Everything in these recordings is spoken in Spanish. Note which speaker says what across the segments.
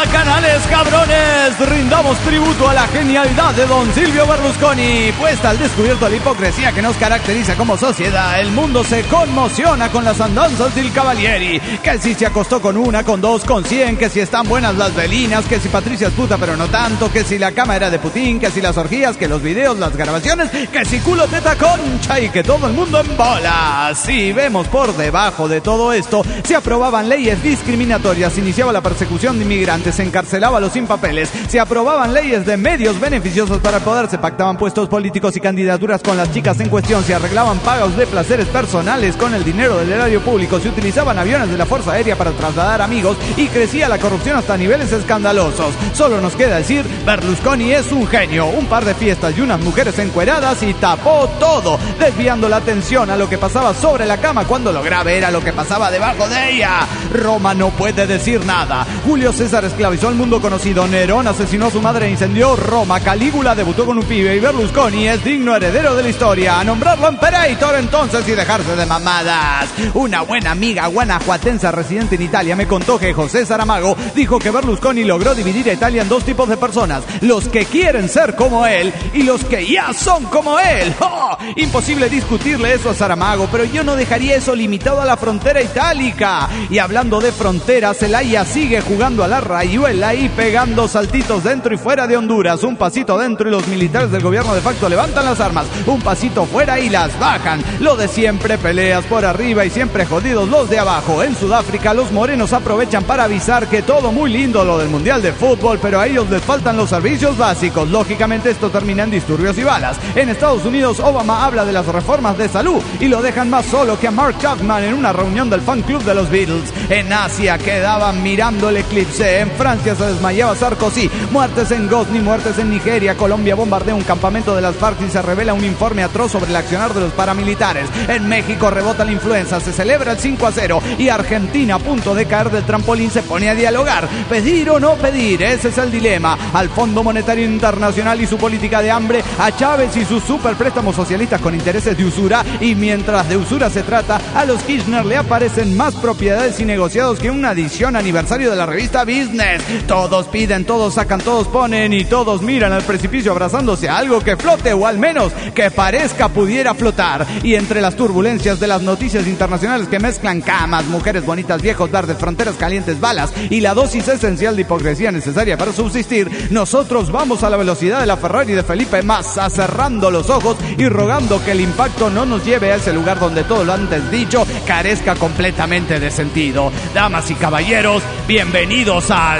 Speaker 1: Bacanales, cabrones, rindamos tributo a la genialidad de don Silvio Berlusconi. Puesta al descubierto la hipocresía que nos caracteriza como sociedad, el mundo se conmociona con las andanzas del Cavalieri. Que si se acostó con una, con dos, con 100, que si están buenas las velinas, que si Patricia es puta pero no tanto, que si la cama era de Putin, que si las orgías, que los videos, las grabaciones, que si culo, teta, concha y que todo el mundo en bola. Si vemos por debajo de todo esto, se aprobaban leyes discriminatorias, se iniciaba la persecución de inmigrantes, se encarcelaba a los sin papeles, se aprobaban leyes de medios beneficiosos para el poder, se pactaban puestos políticos y candidaturas con las chicas en cuestión, se arreglaban pagos de placeres personales con el dinero del erario público, se utilizaban aviones de la Fuerza Aérea para trasladar amigos y crecía la corrupción hasta niveles escandalosos. Solo nos queda decir, Berlusconi es un genio, un par de fiestas y unas mujeres encueradas y tapó todo, desviando la atención a lo que pasaba sobre la cama cuando lo grave era lo que pasaba debajo de ella. Roma no puede decir nada. Julio César esclavizó al mundo conocido, Nerón asesinó a su madre e incendió Roma, Calígula debutó con un pibe y Berlusconi es digno heredero de la historia. A nombrarlo Imperator entonces y dejarse de mamadas. Una buena amiga guanajuatense residente en Italia me contó que José Saramago dijo que Berlusconi logró dividir a Italia en dos tipos de personas, los que quieren ser como él y los que ya son como él. ¡Oh! Imposible discutirle eso a Saramago, pero yo no dejaría eso limitado a la frontera itálica. Y hablando de fronteras, Zelaya sigue jugando a la rayuela y pegando saltitos dentro y fuera de Honduras. Un pasito dentro y los militares del gobierno de facto levantan las armas, un pasito fuera y las bajan. Lo de siempre, peleas por arriba y siempre jodidos los de abajo. En Sudáfrica los morenos aprovechan para avisar que todo muy lindo lo del mundial de fútbol, pero a ellos les faltan los servicios básicos. Lógicamente esto termina en disturbios y balas. En Estados Unidos Obama habla de las reformas de salud y lo dejan más solo que a Mark Chapman en una reunión del fan club de los Beatles. En Asia quedaban mirando el eclipse. En Francia se desmayaba Sarkozy. Muertes en Gosni, muertes en Nigeria. Colombia bombardea un campamento de las FARC y se revela un informe atroz sobre el accionar de los paramilitares. En México rebota la influenza, se celebra el 5-0 y Argentina, a punto de caer del trampolín, se pone a dialogar. ¿Pedir o no pedir? Ese es el dilema. Al Fondo Monetario Internacional y su política de hambre, a Chávez y sus superpréstamos socialistas con intereses de usura, y mientras de usura se trata, a los Kirchner le aparecen más propiedades y negociados que una edición aniversario de la revista Business. Todos piden, todos sacan, todos ponen y todos miran al precipicio abrazándose a algo que flote o al menos que parezca pudiera flotar. Y entre las turbulencias de las noticias internacionales que mezclan camas, mujeres bonitas, viejos verdes, fronteras calientes, balas y la dosis esencial de hipocresía necesaria para subsistir, nosotros vamos a la velocidad de la Ferrari de Felipe Massa, cerrando los ojos y rogando que el impacto no nos lleve a ese lugar donde todo lo antes dicho carezca completamente de sentido. Damas y caballeros, bienvenidos al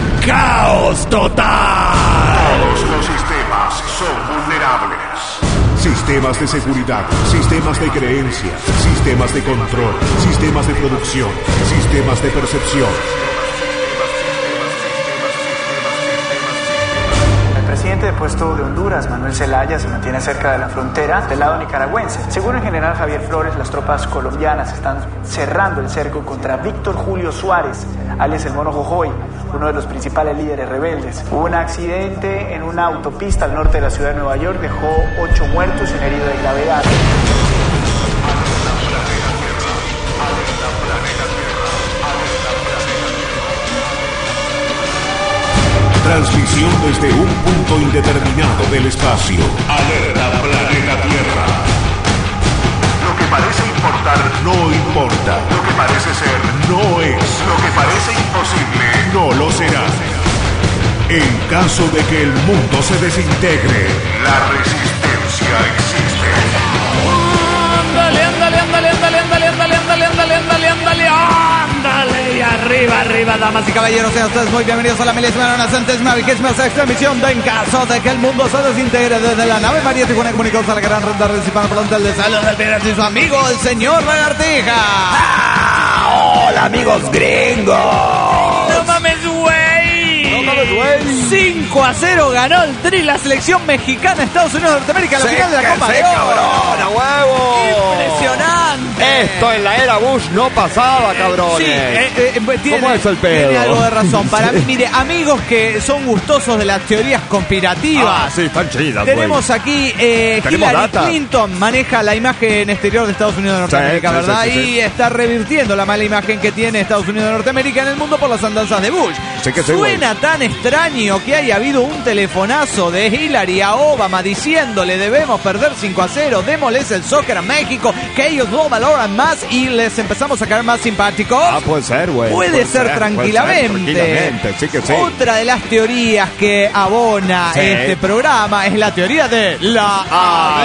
Speaker 1: Caos Total.
Speaker 2: Todos los sistemas son vulnerables. Sistemas de seguridad, sistemas de creencia, sistemas de control, sistemas de producción, sistemas de percepción.
Speaker 3: El presidente depuesto de Honduras, Manuel Zelaya, se mantiene cerca de la frontera del lado nicaragüense. Según el general Javier Flores, las tropas colombianas están cerrando el cerco contra Víctor Julio Suárez, alias el Mono Jojoy, uno de los principales líderes rebeldes. Hubo un accidente en una autopista al norte de la ciudad de Nueva York, dejó 8 muertos y un herido de gravedad.
Speaker 2: Transmisión desde un punto indeterminado del espacio. Alerta planeta Tierra. Lo que parece importar no importa. Lo que parece ser no es. Lo que parece imposible no lo será. En caso de que el mundo se desintegre, la resistencia existe.
Speaker 1: Ándale, ándale, ándale, ándale, ándale, ándale, ándale, ándale, ándale, ándale, ándale, y arriba, arriba, damas y caballeros, sean ustedes muy bienvenidos a la milésima, una centésima, vigésima sexta emisión de En Caso de que el mundo se desintegre, desde la nave María Tijuana comunicados a la gran red de red hispano plantel de salud del Piedras y su amigo, el señor Lagartija.
Speaker 4: ¡Ah! ¡Hola, amigos gringos!
Speaker 1: ¡No mames, güey! 5-0 ganó el Tri, la selección mexicana, Estados Unidos de Norteamérica, la final de la Copa de Oro.
Speaker 4: ¡Cabrón, a huevo!
Speaker 1: ¡Impresionante!
Speaker 4: Esto en la era Bush no pasaba, cabrones.
Speaker 1: Sí,
Speaker 4: ¿Cómo es el pedo?
Speaker 1: Tiene algo de razón. Para mí, mire, amigos que son gustosos de las teorías conspirativas.
Speaker 4: Ah, sí, están chidas,
Speaker 1: tenemos aquí Hillary
Speaker 4: data.
Speaker 1: Clinton maneja la imagen exterior de Estados Unidos de Norteamérica,
Speaker 4: Sí,
Speaker 1: ¿verdad?
Speaker 4: sí.
Speaker 1: Y está revirtiendo la mala imagen que tiene Estados Unidos de Norteamérica en el mundo por las andanzas de Bush.
Speaker 4: Sí que sí,
Speaker 1: Suena tan extraño que haya habido un telefonazo de Hillary a Obama diciéndole debemos perder 5-0, démosles el soccer a México, que ellos lo valoran más y les empezamos a caer más simpáticos.
Speaker 4: Puede ser, güey.
Speaker 1: Puede ser tranquilamente.
Speaker 4: Sí que sí.
Speaker 1: Otra de las teorías que abona este programa es la teoría de la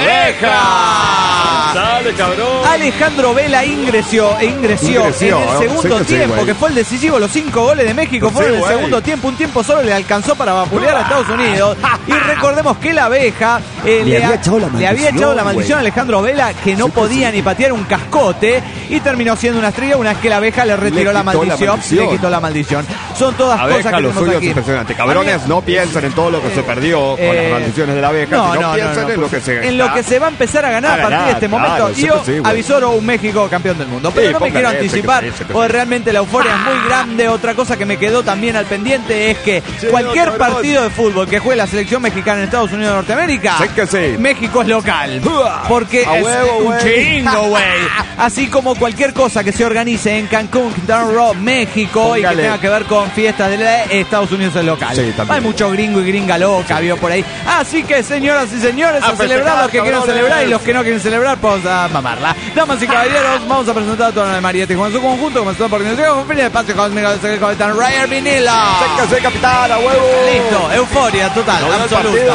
Speaker 1: abeja.
Speaker 4: Dale, cabrón.
Speaker 1: Alejandro Vela ingresó en el segundo tiempo, que fue el decisivo. Los 5 goles de México fueron en el segundo tiempo. Un tiempo solo le alcanzó para vapulear a Estados Unidos. Y recordemos que la abeja le había echado la maldición a Alejandro Vela, que no podía ni patear un cascote, y terminó siendo una estrella una vez que la abeja le retiró la maldición. Le quitó la maldición. Son todas cosas que
Speaker 4: lo
Speaker 1: tenemos
Speaker 4: suyo
Speaker 1: aquí.
Speaker 4: es impresionante. Cabrones, no piensen en todo lo que se perdió con las maldiciones de la abeja, sino piensen en lo que se
Speaker 1: en lo que se va a empezar a ganar a partir de este momento. Y yo avisoro un México campeón del mundo. Pero no me quiero anticipar, porque realmente la euforia es muy grande. Otra cosa que me quedó también al pendiente es que cualquier partido de fútbol que juegue la selección mexicana en Estados Unidos de Norteamérica, México es local. Porque es un chingo, güey. Así como cualquier cosa que se organice en Cancún, Quintana Roo, México, y que tenga que ver con fiestas de Estados Unidos es local. Hay mucho gringo y gringa loca, vio por ahí. Así que, señoras y señores, a celebrar los que quieran celebrar, y los que no quieren celebrar, vamos a mamarla. Damas y caballeros, vamos a presentar a toda la Marieta y con su conjunto, como está por organización, con fin de espacio cósmico de Sergio Capitán Ryan Vinilo.
Speaker 4: ¡Sécase, capitán, a huevo!
Speaker 1: Listo, euforia total, absoluta.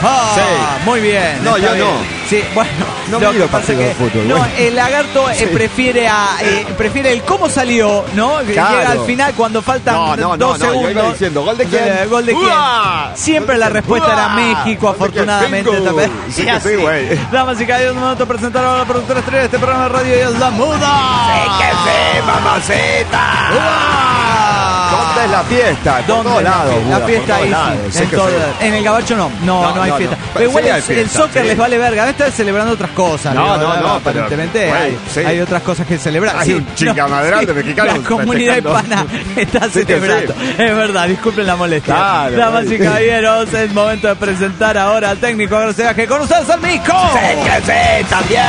Speaker 1: Muy bien.
Speaker 4: No, yo no.
Speaker 1: Sí, bueno,
Speaker 4: no miro partido de fútbol.
Speaker 1: No, el lagarto prefiere el cómo salió, ¿no?
Speaker 4: Claro.
Speaker 1: Llega al final cuando faltan 2 segundos.
Speaker 4: Yo iba diciendo, ¿gol de quién?
Speaker 1: ¿Gol de quién? Siempre la respuesta era México, afortunadamente.
Speaker 4: Sí, sí, güey.
Speaker 1: Damas y caballeros, momento de presentar a la productora estrella de este programa de radio, y es la Muda.
Speaker 4: ¡Sí que sí, mamacita! ¿Dónde es la fiesta? En todos lados.
Speaker 1: La fiesta ahí sí. En el Gabacho no hay fiesta. Pero igual el soccer les vale verga. Están celebrando otras cosas.
Speaker 4: No.
Speaker 1: Aparentemente hay otras cosas que celebrar.
Speaker 4: Hay un chingamadral de mexicanos.
Speaker 1: La comunidad hispana está celebrando. Es verdad, disculpen la molestia. Damas y caballeros, es momento de presentar ahora al técnico que con ustedes el Mico.
Speaker 4: Sí, también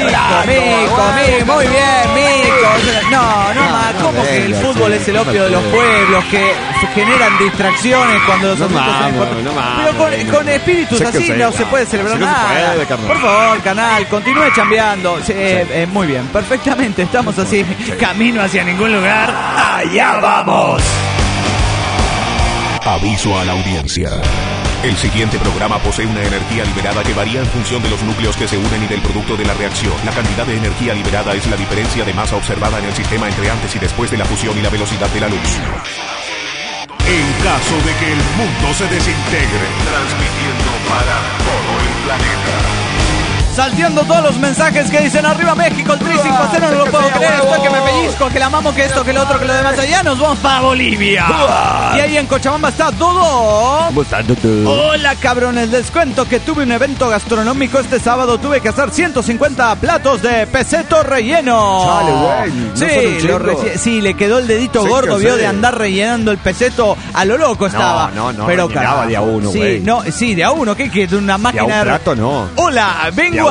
Speaker 1: Mico, muy bien, Mico. No, más, como que el fútbol es el opio de los pueblos, que generan distracciones cuando los asuntos son importantes. Pero con espíritus así no se puede celebrar nada. Por favor, canal, continúe chambeando. Muy bien, perfectamente, estamos así, camino hacia ningún lugar. ¡Allá vamos!
Speaker 2: Aviso a la audiencia. El siguiente programa posee una energía liberada que varía en función de los núcleos que se unen y del producto de la reacción. La cantidad de energía liberada es la diferencia de masa observada en el sistema entre antes y después de la fusión y la velocidad de la luz. En caso de que el mundo se desintegre, transmitiendo para todo el planeta.
Speaker 1: Salteando todos los mensajes que dicen arriba México, el 3-5-0, no lo puedo creer, esto que me pellizco, que la mamo, que esto, que lo otro, que lo demás. Allá nos vamos para Bolivia. Y ahí en Cochabamba está todo.
Speaker 4: ¿Cómo está, doctor?
Speaker 1: Hola, cabrones, les cuento que tuve un evento gastronómico este sábado. Tuve que hacer 150 platos de peseto relleno.
Speaker 4: Chale, güey.
Speaker 1: Sí, le quedó el dedito gordo, vio, de andar rellenando el peseto a lo loco estaba.
Speaker 4: No,
Speaker 1: pero
Speaker 4: rellenaba de a uno, güey.
Speaker 1: De a uno, ¿qué? De una máquina
Speaker 4: de a un plato, no.
Speaker 1: Hola, vengo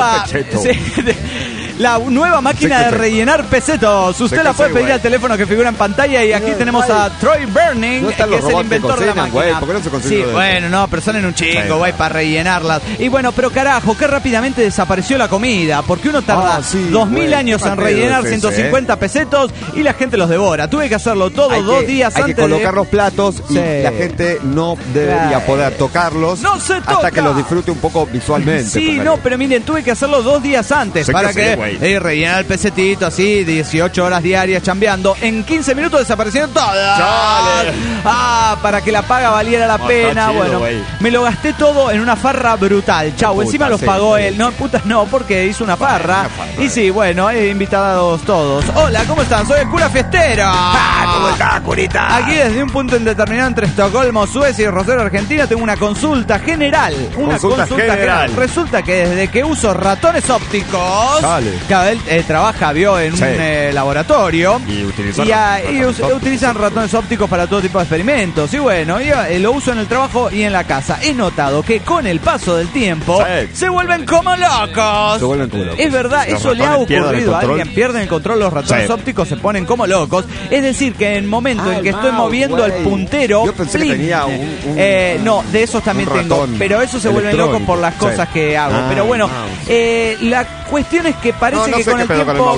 Speaker 1: la nueva máquina de rellenar pesetos. Usted la puede pedir al teléfono que figura en pantalla. Y aquí tenemos a Troy Burning, que es el inventor de la máquina.
Speaker 4: ¿Por qué no se consigue?
Speaker 1: Sí, bueno, pero son en un chingo, güey, para rellenarlas. Y bueno, pero carajo, qué rápidamente desapareció la comida. Porque uno tarda 2000 años en rellenar 150 pesetos y la gente los devora. Tuve que hacerlo todo 2 días antes.
Speaker 4: Hay que colocar los platos y la gente no debería poder tocarlos hasta que los disfrute un poco visualmente.
Speaker 1: Sí, pero miren, tuve que hacerlo 2 días antes para que rellenar el pesetito así, 18 horas diarias chambeando. En 15 minutos desaparecieron todas. Para que la paga valiera la pena. Bueno, me lo gasté todo en una farra brutal. Chau, encima los pagó él. No, putas no, porque hizo una farra. Y sí, bueno, invitados todos. Hola, ¿cómo están? Soy el cura fiestero.
Speaker 4: ¿Cómo estás, curita?
Speaker 1: Aquí desde un punto indeterminado entre Estocolmo, Suecia y Rosario, Argentina, tengo una consulta general. Una consulta general. Resulta que desde que uso ratones ópticos, Claro, él trabaja, en un laboratorio.
Speaker 4: Y
Speaker 1: utilizan ratones ópticos para todo tipo de experimentos. Y bueno, yo lo uso en el trabajo y en la casa. He notado que con el paso del tiempo se vuelven como locos. Es verdad, eso le ha ocurrido a alguien. Pierden el control los ratones ópticos, se ponen como locos. Es decir, que en el momento en que estoy moviendo el puntero...
Speaker 4: Yo pensé que tenía
Speaker 1: no, de esos también tengo. Pero eso se vuelven locos por las cosas que hago. Pero bueno, la cuestión es que parece que con el tiempo...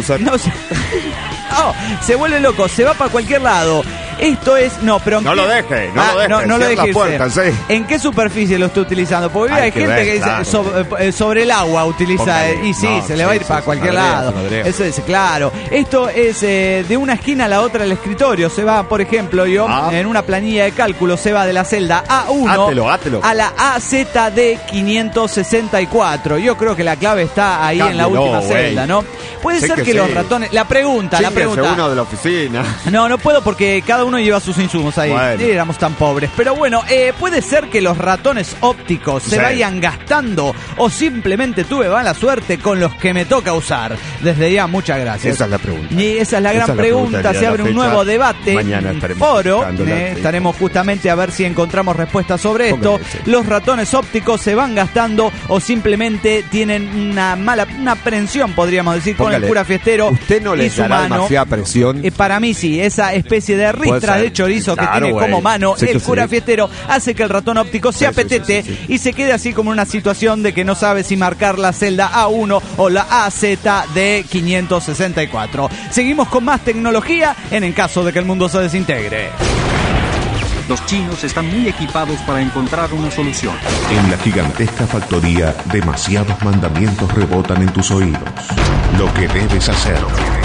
Speaker 1: se vuelve loco, se va para cualquier lado. Esto es... No, pero...
Speaker 4: No lo deje.
Speaker 1: No lo deje irse. ¿En qué superficie lo está utilizando? Porque hay gente que dice sobre el agua utiliza... Se le va a ir para cualquier lado. Eso es, claro. Esto es de una esquina a la otra del escritorio. Se va, por ejemplo, en una planilla de cálculo, se va de la celda A1 a la AZD 564. Yo creo que la clave está ahí en la última celda, ¿no? Puede ser que los ratones... La pregunta.
Speaker 4: uno de la oficina.
Speaker 1: No puedo porque cada uno lleva sus insumos ahí. Éramos tan pobres. Pero bueno, puede ser que los ratones ópticos se vayan gastando o simplemente tuve mala suerte con los que me toca usar. Desde ya, muchas gracias.
Speaker 4: Esa es la pregunta.
Speaker 1: Y esa es la gran pregunta. Se abre un nuevo debate.
Speaker 4: Mañana estaremos
Speaker 1: foro. Estaremos justamente a ver si encontramos respuestas sobre esto. ¿Los ratones ópticos se van gastando o simplemente tienen una aprensión, podríamos decir, con el cura fiestero?
Speaker 4: ¿Usted no le dará demasiada presión?
Speaker 1: Para mí sí, esa especie de ristra de chorizo que tiene como mano el cura fiestero hace que el ratón óptico se apetete y se quede así como una situación de que no sabe si marcar la celda A1 o la AZD 564. Seguimos con más tecnología en caso de que el mundo se desintegre.
Speaker 5: Los chinos están muy equipados para encontrar una solución.
Speaker 2: En la gigantesca factoría, demasiados mandamientos rebotan en tus oídos. Lo que debes hacer,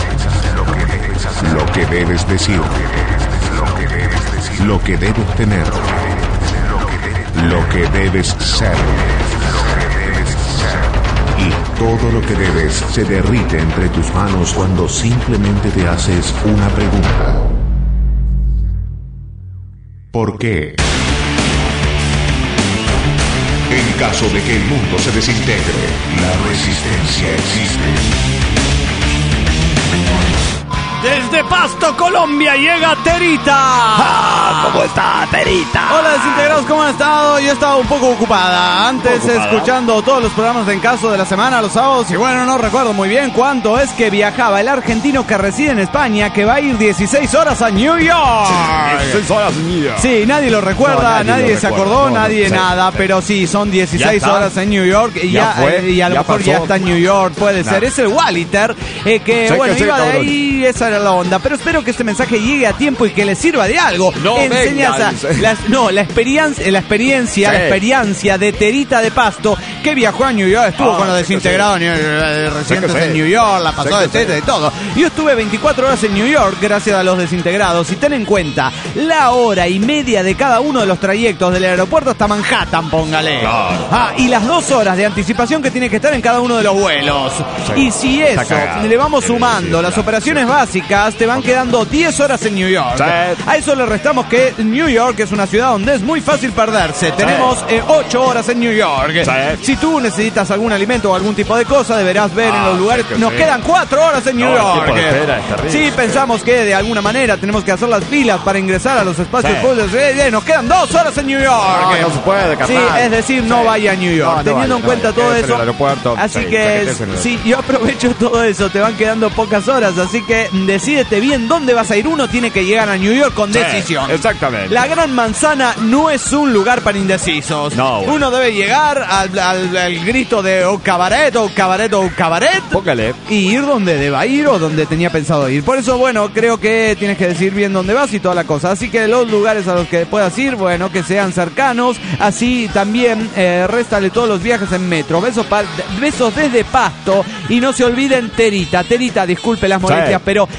Speaker 2: lo que debes decir, lo que debes tener, lo que debes ser. Y todo lo que debes se derrite entre tus manos cuando simplemente te haces una pregunta. ¿Por qué? En caso de que el mundo se desintegre, la resistencia existe.
Speaker 1: Desde Pasto, Colombia, llega Terita.
Speaker 4: ¿Cómo está, Terita?
Speaker 1: Hola, desintegrados, ¿cómo han estado? Yo he estado un poco ocupada. Antes escuchando todos los programas de En Caso de la semana, los sábados. Y bueno, no recuerdo muy bien cuánto es que viajaba el argentino que reside en España, que va a ir 16 horas a New York.
Speaker 4: 16 horas en New York.
Speaker 1: Sí, nadie lo recuerda, nadie se acordó, nadie nada. Pero sí, son 16 horas en New York. Y y a lo mejor ya está en New York, puede ser. Es el Waliter, que bueno, iba de ahí, esa era la onda. Pero espero que este mensaje llegue a tiempo y que le sirva de algo. La experiencia de Terita de Pasto, que viajó a New York, estuvo con los desintegrados residentes en New York, la pasó de todo. Yo estuve 24 horas en New York gracias a los desintegrados. Y ten en cuenta la hora y media de cada uno de los trayectos del aeropuerto hasta Manhattan, póngale. Y las 2 horas de anticipación que tiene que estar en cada uno de los vuelos. Y si eso le vamos sumando las operaciones básicas, te van quedando 10 horas en New York. A eso le restamos que New York es una ciudad donde es muy fácil perderse. Tenemos 8 horas en New York. Si tú necesitas algún alimento o algún tipo de cosa, deberás ver en los lugares. Nos quedan 4 horas en New York. Sí, pensamos que de alguna manera tenemos que hacer las filas para ingresar a los espacios públicos. Nos quedan 2 horas en New York.
Speaker 4: No se puede, carnal.
Speaker 1: Sí, es decir, no vaya a New York. Teniendo en cuenta todo eso. Así que sí, yo aprovecho todo eso. Te van quedando pocas horas, así que decídete bien dónde vas a ir. Uno tiene que llegar a New York con decisión.
Speaker 4: Exactamente.
Speaker 1: La Gran Manzana no es un lugar para indecisos. Uno debe llegar al grito de "Oh cabaret, oh cabaret, oh cabaret".
Speaker 4: Póngale.
Speaker 1: Y ir donde deba ir o donde tenía pensado ir. Por eso, bueno, creo que tienes que decir bien dónde vas y toda la cosa. Así que los lugares a los que puedas ir, bueno, que sean cercanos. Así también réstale todos los viajes en metro. Besos desde Pasto. Y no se olviden Terita. Terita, disculpe las molestias, pero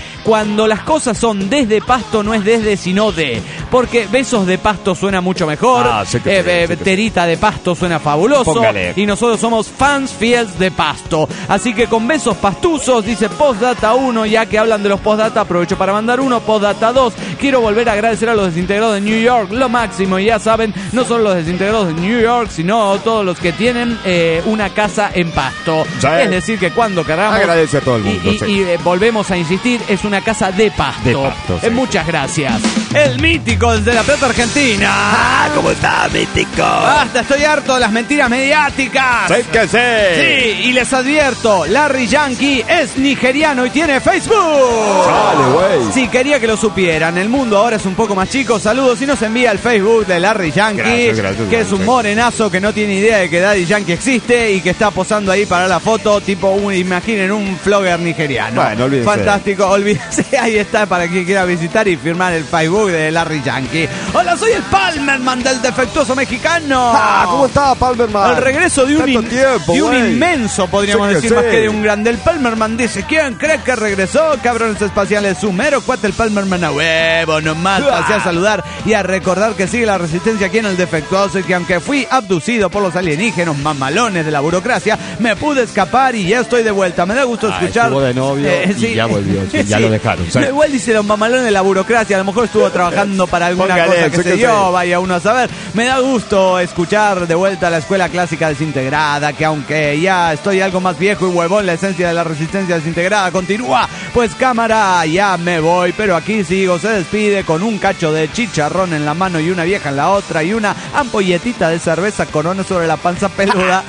Speaker 1: cuando las cosas son desde Pasto, no es desde, sino de. Porque Besos de Pasto suena mucho mejor. Terita de Pasto suena fabuloso.
Speaker 4: Póngale.
Speaker 1: Y nosotros somos fans fieles de Pasto. Así que con besos pastuzos, dice Postdata 1, ya que hablan de los Postdata, aprovecho para mandar uno. Postdata 2, quiero volver a agradecer a los desintegrados de New York, lo máximo. Y ya saben, no solo los desintegrados de New York, sino todos los que tienen una casa en Pasto. Es decir, que cuando queramos,
Speaker 4: agradece a todo el mundo.
Speaker 1: Y volvemos a insistir, es una casa de Pasto.
Speaker 4: De Pasto, sí.
Speaker 1: Muchas gracias. El mítico desde La Plata, Argentina.
Speaker 4: ¿Cómo está, mítico?
Speaker 1: Basta, estoy harto de las mentiras mediáticas.
Speaker 4: Sí que sí.
Speaker 1: Sí, y les advierto, Larry Yankee es nigeriano y tiene Facebook.
Speaker 4: Dale, güey.
Speaker 1: Sí, quería que lo supieran. El mundo ahora es un poco más chico. Saludos y nos envía el Facebook de Larry Yankee,
Speaker 4: gracias,
Speaker 1: que es un morenazo que no tiene idea de que Daddy Yankee existe y que está posando ahí para la foto, tipo imaginen un flogger nigeriano.
Speaker 4: Bueno, olvídense.
Speaker 1: Fantástico, olvídense, ahí está para quien quiera visitar y firmar el Facebook de Larry Yankee. Hola, soy el Palmerman del defectuoso mexicano.
Speaker 4: ¿Cómo está, Palmerman?
Speaker 1: El regreso de un inmenso, podríamos decir, más que de un grande. El Palmerman dice, ¿quién cree que regresó? Cabrones espaciales, sumero, cuate el Palmerman a huevo, nomás pasé a saludar y a recordar que sigue la resistencia aquí en el defectuoso y que aunque fui abducido por los alienígenas mamalones de la burocracia, me pude escapar y ya estoy de vuelta. Me da gusto escuchar.
Speaker 4: Estuvo de novio y ya volvió, ya lo dejaron. ¿Sí?
Speaker 1: Igual dice los mamalones de la burocracia, a lo mejor estuvo trabajando para alguna cosa que se dio, vaya uno a saber. Me da gusto escuchar de vuelta a la escuela clásica desintegrada, que aunque ya estoy algo más viejo y huevón, la esencia de la resistencia desintegrada continúa. Pues cámara, ya me voy, pero aquí sigo. Se despide con un cacho de chicharrón en la mano y una vieja en la otra y una ampolletita de cerveza Corona sobre la panza peluda.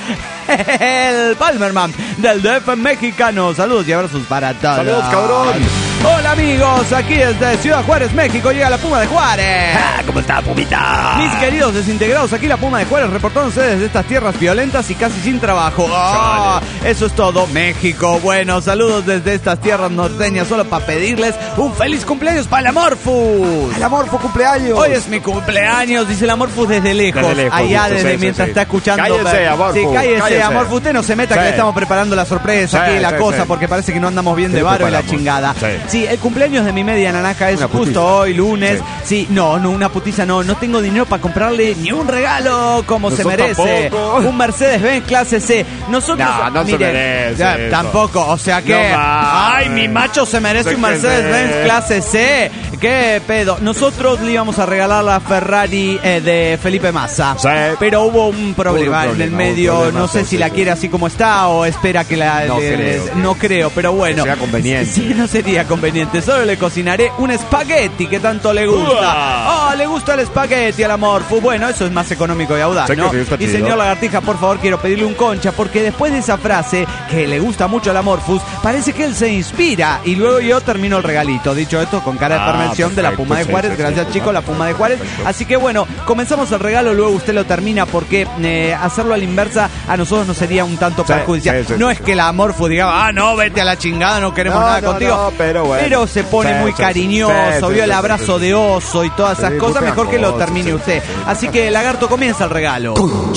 Speaker 1: El Palmerman del DF mexicano. Saludos y abrazos para todos.
Speaker 4: Saludos, cabrón.
Speaker 1: Hola amigos, aquí desde Ciudad Juárez, México, llega la Puma de Juárez.
Speaker 4: ¿Cómo está, Pumita?
Speaker 1: Mis queridos desintegrados, aquí la Puma de Juárez reportándose desde estas tierras violentas y casi sin trabajo. Eso es todo, México. Bueno, saludos desde estas tierras norteñas, solo para pedirles un feliz cumpleaños para el Amorphous.
Speaker 4: El Amorphous cumpleaños.
Speaker 1: Hoy es mi cumpleaños, dice el Amorphous desde lejos. Allá desde mientras está escuchando.
Speaker 4: Cállese, Amorphous.
Speaker 1: Sí, cállese, Amorphous. Usted no se meta que le estamos preparando la sorpresa aquí, la cosa, porque parece que no andamos bien de varo y la chingada. Sí, el cumpleaños de mi media naranja es justo hoy, lunes. Sí, no, una putiza no tengo dinero para comprarle ni un regalo como se merece. Tampoco. Un Mercedes-Benz clase C. Nosotros,
Speaker 4: no se merece
Speaker 1: tampoco, o sea que, ay, mi macho se merece un Mercedes-Benz clase C. ¿Qué pedo? Nosotros le íbamos a regalar la Ferrari de Felipe Massa, pero hubo un problema en el medio. No sé si la quiere así como está o espera que la... No creo, pero bueno.
Speaker 4: No sería conveniente.
Speaker 1: Sí, no sería conveniente. Solo le cocinaré un espagueti que tanto le gusta. Le gusta el espagueti al Amorphous. Bueno, eso es más económico y audaz, ¿no? Y señor Lagartija, por favor, quiero pedirle un concha, porque después de esa frase que le gusta mucho al Amorphous, parece que él se inspira. Y luego yo termino el regalito. Dicho esto, con cara de perversión de la Puma de Juárez. Gracias, chicos, la Puma de Juárez. Así que bueno, comenzamos el regalo, luego usted lo termina, porque hacerlo a la inversa a nosotros nos sería un tanto perjudicial. No es que la Amorphous diga, no, vete a la chingada, no queremos nada contigo.
Speaker 4: Pero bueno.
Speaker 1: Pero se pone muy cariñoso, vio el abrazo de oso y todas esas cosas, mejor que lo termine usted. Así que, Lagarto, comienza el regalo.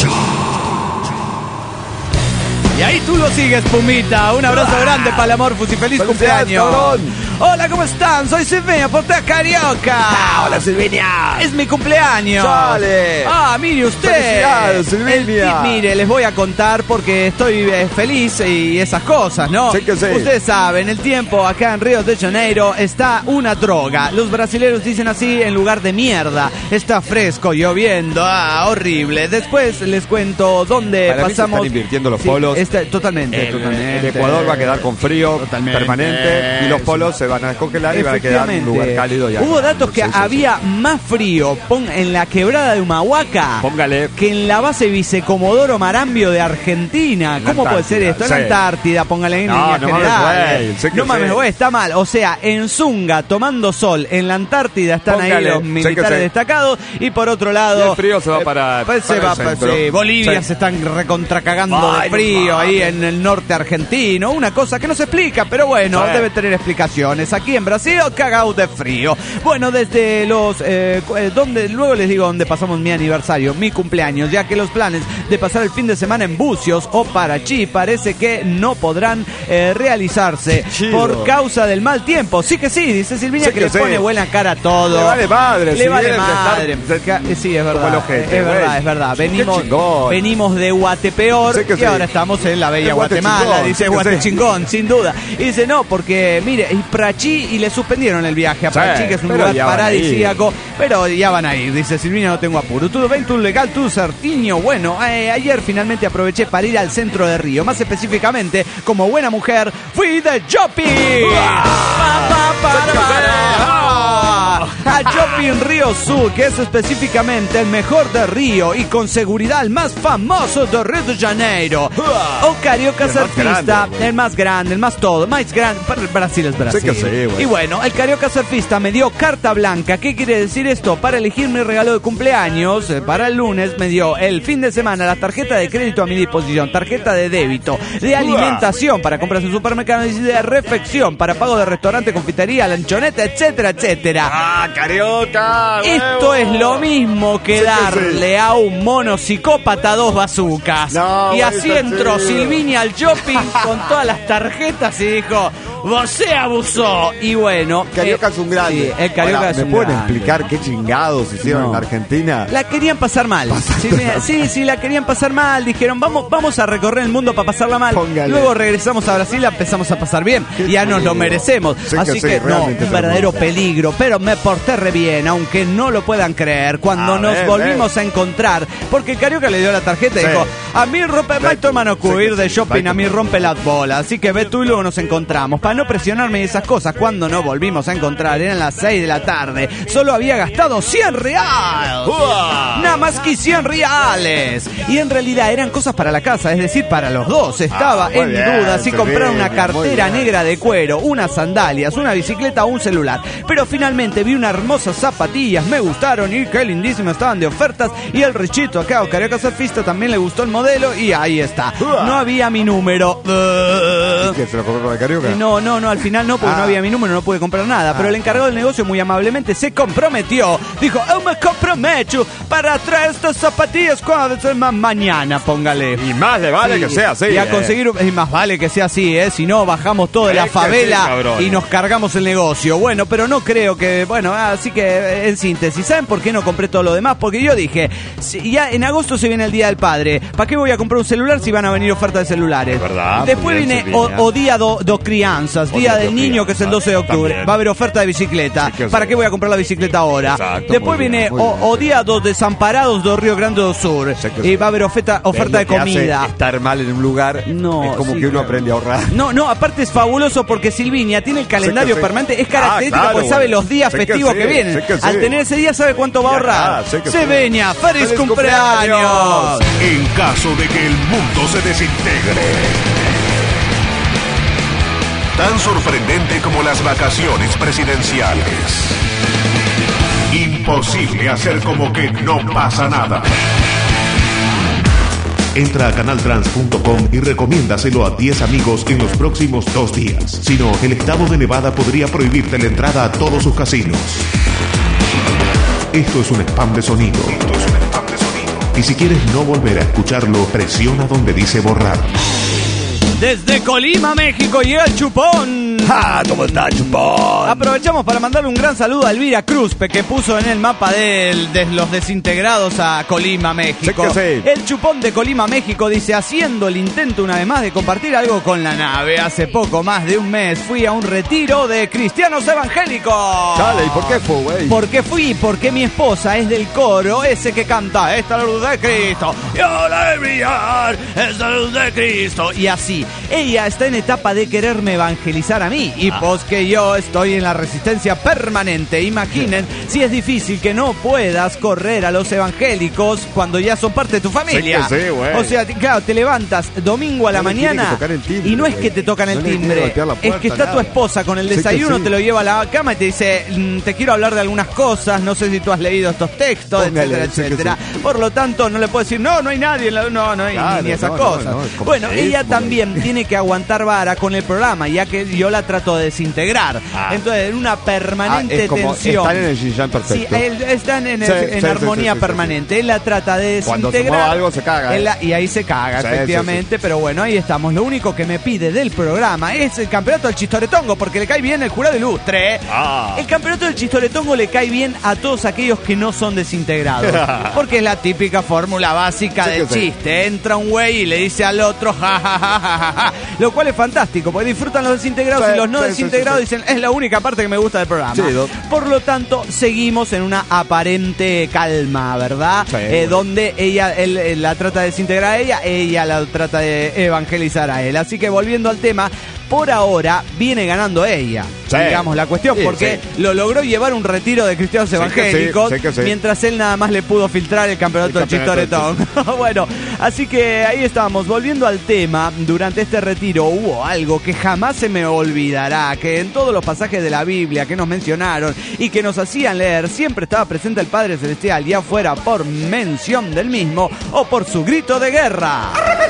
Speaker 1: Y ahí tú lo sigues, Pumita. Un abrazo grande para el Amorphous y feliz cumpleaños. Hola, ¿cómo están? Soy Silvina, Portea Carioca.
Speaker 4: Hola, Silvina.
Speaker 1: Es mi cumpleaños.
Speaker 4: Dale.
Speaker 1: Mire usted.
Speaker 4: Felicidades, Silvina.
Speaker 1: Mire, les voy a contar porque estoy feliz y esas cosas, ¿no?
Speaker 4: Sí que sí.
Speaker 1: Ustedes saben, el tiempo acá en Río de Janeiro está una droga. Los brasileños dicen así en lugar de mierda. Está fresco, lloviendo, horrible. Después les cuento dónde
Speaker 4: para
Speaker 1: pasamos.
Speaker 4: Mí se están invirtiendo los polos.
Speaker 1: Totalmente.
Speaker 4: El Ecuador va a quedar con frío permanente y los polos se van a descongelar y van a quedar en un lugar cálido.
Speaker 1: Hubo datos que había más frío en la quebrada de Humahuaca que en la base Vicecomodoro Marambio de Argentina. ¿Cómo puede ser esto? En la Antártida, póngale en línea general. No mames, güey, está mal. O sea, en Zunga, tomando sol, en la Antártida están ahí los militares destacados y por otro lado...
Speaker 4: Y el frío se va para...
Speaker 1: Bolivia se están recontracagando de frío ahí en el norte argentino. Una cosa que no se explica, pero bueno, debe tener explicación. vacaciones aquí en Brasil, cagado de frío. Bueno, desde los... luego les digo dónde pasamos mi aniversario, mi cumpleaños, ya que los planes de pasar el fin de semana en Bucios o Parachi parece que no podrán realizarse por causa del mal tiempo. Sí que sí, dice Silvinia, que le pone buena cara a todo.
Speaker 4: Le vale madre.
Speaker 1: Le vale madre. Sí, es verdad. Es verdad. Venimos de Guatepeor y ahora estamos en la bella Guatemala. Dice Guatechingón, sin duda. Y dice, no, porque, mire, y Parachi, y le suspendieron el viaje a Parachi, que es un lugar paradisíaco, pero ya van a ir. Dice Silvina, no tengo apuro. Todo ven, tú legal, tú certiño. Bueno, ayer finalmente aproveché para ir al centro de Río. Más específicamente, como buena mujer, fui de shopping. A Shopping Río Sur, que es específicamente el mejor de Río y con seguridad el más famoso de Río de Janeiro. O Carioca Surfista, el más grande, el más todo, más grande. Brasil es Brasil. Y bueno, el Carioca Surfista me dio carta blanca. ¿Qué quiere decir esto? Para elegir mi regalo de cumpleaños, para el lunes, me dio el fin de semana la tarjeta de crédito a mi disposición, tarjeta de débito, de alimentación para compras en supermercados y de refección para pago de restaurante, confitería, lanchoneta, etcétera, etcétera.
Speaker 4: Carioca,
Speaker 1: esto es lo mismo que darle a un mono psicópata 2 bazucas. Y así entró Silvinia al shopping con todas las tarjetas y dijo: vos se abusó. Y bueno,
Speaker 4: Carioca es un grande.
Speaker 1: Sí, el Carioca es un grande.
Speaker 4: ¿Me pueden explicar qué chingados hicieron en Argentina?
Speaker 1: La querían pasar mal. Sí, la querían pasar mal. Dijeron, vamos a recorrer el mundo para pasarla mal.
Speaker 4: Póngale.
Speaker 1: Luego regresamos a Brasil y empezamos a pasar bien. Ya nos lo merecemos. Así que no, un verdadero peligro. Pero me porté re bien, aunque no lo puedan creer. Cuando nos volvimos a encontrar, porque el Carioca le dio la tarjeta y dijo: a mí rompe hermano ir de shopping, a mí rompe las bolas. Así que ve tú y luego nos encontramos. Para no presionarme esas cosas, cuando nos volvimos a encontrar eran las 6 de la tarde. Solo había gastado 100 reales. Nada más que 100 reales. Y en realidad eran cosas para la casa, es decir, para los dos. Estaba en duda si comprar una cartera negra de cuero, unas sandalias, una bicicleta o un celular. Pero finalmente vi unas hermosas zapatillas, me gustaron y qué lindísimas, estaban de ofertas. Y el Richito acá, o Carioca Surfista, también le gustó el modelo y ahí está. No había mi número.
Speaker 4: ¿Qué, se lo compró con el Carioca?
Speaker 1: No, al final no, porque no había mi número, no pude comprar nada. Pero el encargado del negocio muy amablemente se comprometió. Dijo: yo me comprometo para traer estas zapatillas cuando sea mañana, póngale.
Speaker 4: Y más le vale que sea así.
Speaker 1: Y a conseguir, y más vale que sea así, si no bajamos todo de la favela y nos cargamos el negocio. Bueno, pero no creo que, así que en síntesis, ¿saben por qué no compré todo lo demás? Porque yo dije, ya en agosto se viene el Día del Padre, ¿para qué voy a comprar un celular si van a venir ofertas de celulares? Después viene o Día do Crianzas, Día del Niño, que es el 12 de octubre. También. Va a haber oferta de bicicleta. ¿Para qué voy a comprar la bicicleta ahora?
Speaker 4: Exacto,
Speaker 1: después viene o Día dos Desamparados do Río Grande do Sur. Y va a haber oferta de comida.
Speaker 4: Estar mal en un lugar es como que uno aprende a ahorrar.
Speaker 1: No, aparte es fabuloso porque Silvinia tiene el calendario permanente. Es característico porque sabe los días festivos que vienen. Al tener ese día sabe cuánto va a ahorrar. Silvinia, feliz cumpleaños.
Speaker 2: En caso de que el mundo se desintegre. Tan sorprendente como las vacaciones presidenciales. Imposible hacer como que no pasa nada. Entra a canaltrans.com y recomiéndaselo a 10 amigos en los próximos 2 días. Si no, el estado de Nevada podría prohibirte la entrada a todos sus casinos. Esto es un spam de sonido. Y si quieres no volver a escucharlo, presiona donde dice borrar.
Speaker 1: Desde Colima, México, llega el Chupón.
Speaker 4: ¿Cómo está, Chupón?
Speaker 1: Aprovechamos para mandarle un gran saludo a Elvira Cruzpe, que puso en el mapa de los desintegrados a Colima, México. El Chupón de Colima, México, dice: haciendo el intento una vez más de compartir algo con la nave. Hace poco más de un mes fui a un retiro de cristianos evangélicos.
Speaker 4: Dale, ¿y por qué fue, güey?
Speaker 1: ¿Por qué fui? Porque mi esposa es del coro ese que canta: esta es la luz de Cristo, yo la de brillar, esta es la luz de Cristo. Y así. Ella está en etapa de quererme evangelizar a mí. Y pues que yo estoy en la resistencia permanente. Imaginen si es difícil que no puedas correr a los evangélicos cuando ya son parte de tu familia.
Speaker 4: Sí,
Speaker 1: o sea, claro, te levantas domingo a la mañana y no es que te tocan el timbre, es que está tu esposa con el desayuno, te lo lleva a la cama y te dice: te quiero hablar de algunas cosas, no sé si tú has leído estos textos, etcétera. Por lo tanto, no le puedo decir: no hay nadie, no hay ni esas cosas. Bueno, ella también él tiene que aguantar vara con el programa, ya que yo la trato de desintegrar. Entonces, en una permanente tensión.
Speaker 4: Están en el Yin-Yang perfecto.
Speaker 1: Sí, están en armonía permanente. Él la trata de desintegrar.
Speaker 4: Cuando se mueva algo se caga.
Speaker 1: Y ahí se caga, efectivamente. Pero bueno, ahí estamos. Lo único que me pide del programa es el campeonato del chistoretongo, porque le cae bien el jurado ilustre. El campeonato del chistoretongo le cae bien a todos aquellos que no son desintegrados. Porque es la típica fórmula básica del chiste. Entra un güey y le dice al otro, ja, ja, ja, ja, ja, ja. Lo cual es fantástico, porque disfrutan los desintegrados y los no desintegrados dicen, es la única parte que me gusta del programa. Por lo tanto, seguimos en una aparente calma, ¿verdad? Donde él la trata de desintegrar a ella la trata de evangelizar a él. Así que volviendo al tema, por ahora viene ganando ella, digamos la cuestión, porque lo logró llevar un retiro de cristianos evangélicos, mientras él nada más le pudo filtrar el campeonato del chistoretón. Bueno, así que ahí estamos. Volviendo al tema, durante este retiro hubo algo que jamás se me olvidará, que en todos los pasajes de la Biblia que nos mencionaron y que nos hacían leer, siempre estaba presente el Padre Celestial, ya fuera por mención del mismo o por su grito de guerra.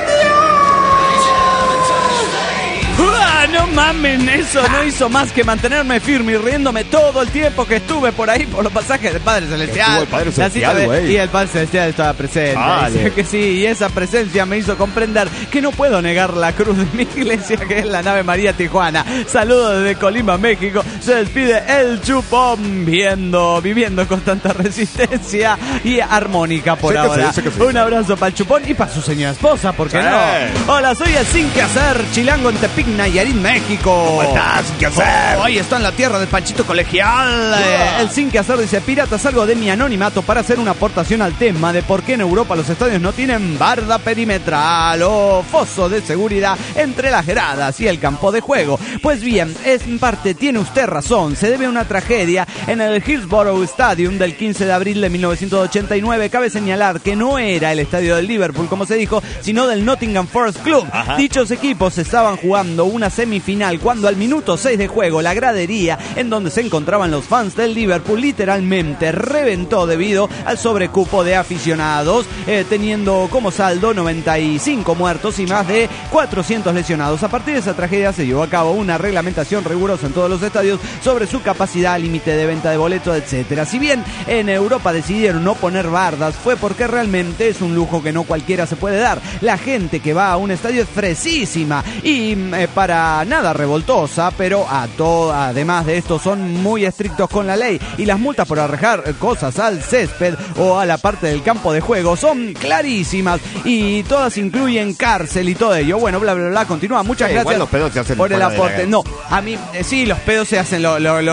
Speaker 1: No mamen, eso no hizo más que mantenerme firme y riéndome todo el tiempo que estuve por ahí por los pasajes del Padre Celestial.
Speaker 4: El Padre Celestial,
Speaker 1: y el Padre Celestial estaba presente. Dice que sí, y esa presencia me hizo comprender que no puedo negar la cruz de mi iglesia, que es la Nave María Tijuana. Saludos desde Colima, México. Se despide el Chupón, viviendo con tanta resistencia y armónica por ahora. Un abrazo para el Chupón y para su señora esposa, ¿por qué no? Hola, soy el Sin Que Hacer, chilango en Tepic, Nayarit, México.
Speaker 4: ¿Cómo estás, Sin Que Hacer?
Speaker 1: Ahí está en la tierra del Panchito Colegial. El Sin Que Hacer dice, pirata, salgo de mi anonimato para hacer una aportación al tema de por qué en Europa los estadios no tienen barda perimetral o foso de seguridad entre las gradas y el campo de juego. Pues bien, en parte tiene usted razón. Se debe a una tragedia en el Hillsborough Stadium del 15 de abril de 1989. Cabe señalar que no era el estadio del Liverpool, como se dijo, sino del Nottingham Forest Club. Dichos equipos estaban jugando una semifinal cuando al minuto 6 de juego la gradería en donde se encontraban los fans del Liverpool literalmente reventó debido al sobrecupo de aficionados, teniendo como saldo 95 muertos y más de 400 lesionados. A partir de esa tragedia se llevó a cabo una reglamentación rigurosa en todos los estadios sobre su capacidad, límite de venta de boletos, etcétera. Si bien en Europa decidieron no poner bardas, fue porque realmente es un lujo que no cualquiera se puede dar. La gente que va a un estadio es fresísima y para nada revoltosa, pero además de esto son muy estrictos con la ley y las multas por arrojar cosas al césped o a la parte del campo de juego son clarísimas y todas incluyen cárcel y todo ello. Bueno, bla bla bla, continúa. Muchas gracias
Speaker 4: los pedos se hacen
Speaker 1: por el aporte. No, a mí sí, los pedos se hacen